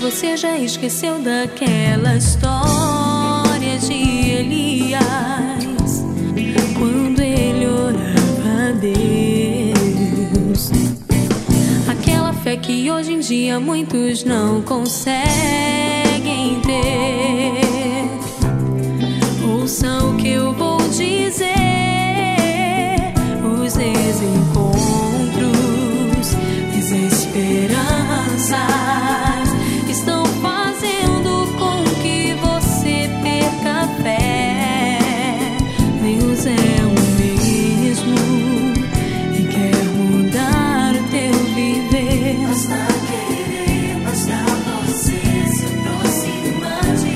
você já esqueceu daquela história de Elias, quando ele orava a Deus? Aquela fé que hoje em dia muitos não conseguem ter. Ouça o que eu vou dizer. Os desencontros, desesperanças estão fazendo com que você perca a fé. Deus é o mesmo e quer mudar o teu viver. Basta querer, basta você se aproximar de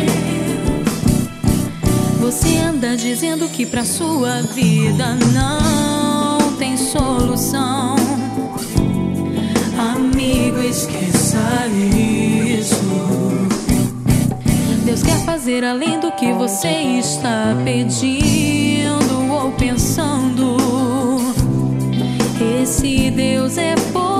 Deus. Você anda dizendo que pra sua vida não tem solução. Amigo, esqueça isso. Deus quer fazer além do que você está pedindo ou pensando. Esse Deus é poderoso.